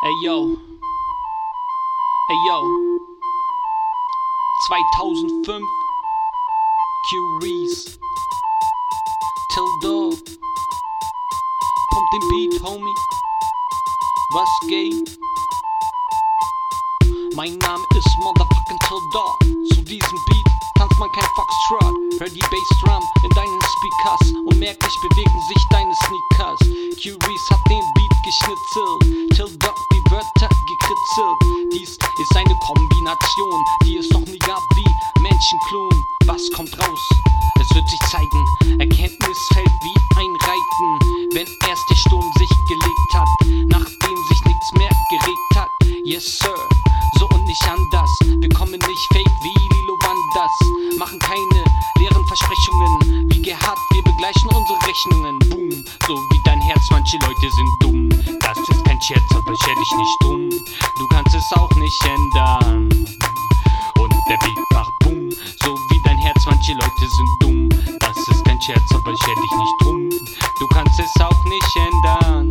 Ey yo, 2005, Q-Reese, Till Dog, pump den Beat, homie, was geht? Mein Name ist Motherfucking Till Dog, zu diesem Beat tanzt man kein Foxtrot. Hör die Bassdrum in deinen Speakers und merklich bewegen sich deine Sneakers. Q-Reese hat den Beat geschnitzelt, Till Dog die Wörter gekritzelt. Dies ist eine Kombination, die es noch nie gab wie Menschenklon. Was kommt raus? Es wird sich zeigen, Erkenntnis fällt wie ein Reiten, wenn erst der Sturm sich gelegt hat, nachdem sich nichts mehr geregt hat. Yes sir, so und nicht anders, wir kommen nicht fake wie Lilo Wanders, machen keine leeren Versprechungen, wie Gerhard, wir begleichen unsere Rechnungen. Boom, so wie dein Herz, manche Leute sind dumm. Das ist kein Scherz, aber scher dich nicht drum, du kannst es auch nicht ändern. Und der Beat macht boom, so wie dein Herz, manche Leute sind dumm. Das ist kein Scherz, aber scher dich nicht drum, du kannst es auch nicht ändern.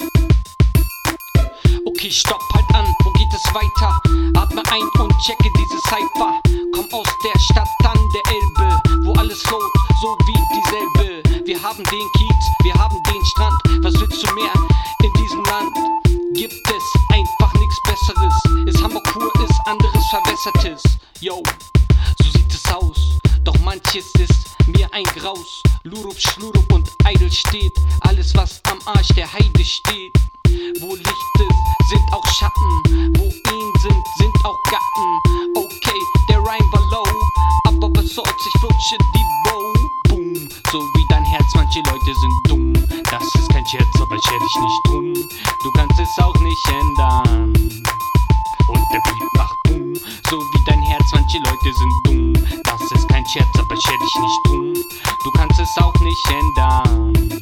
Okay, stopp, halt an, wo geht es weiter? Atme ein und checke diese Cypher. Komm aus der Stadt an der Elbe, wo alles float, so wie dieselbe. Wir haben den Kiez, wir haben den Strand. Was willst du mehr in diesem Land? Gibt es einfach nichts Besseres. Ist Hamburg pur, ist anderes Verwässertes. Yo, so sieht es aus, doch manches ist mir ein Graus. Lurup, Schlurup und Eidel steht alles, was am Arsch der Heide steht. Wo Licht ist, sind auch Schatten, wo ihn sind auch Gatten. Okay, der Rhyme war low, aber was soll's, ich flutsche die Bow. Boom, so wie dein Herz, manche Leute sind dumm. Das ist kein Scherz, aber scher dich nicht drum, du kannst es auch nicht ändern. Und der Beat macht boom, so wie dein Herz, manche Leute sind dumm. Das ist kein Scherz, aber scher dich nicht drum, du kannst es auch nicht ändern.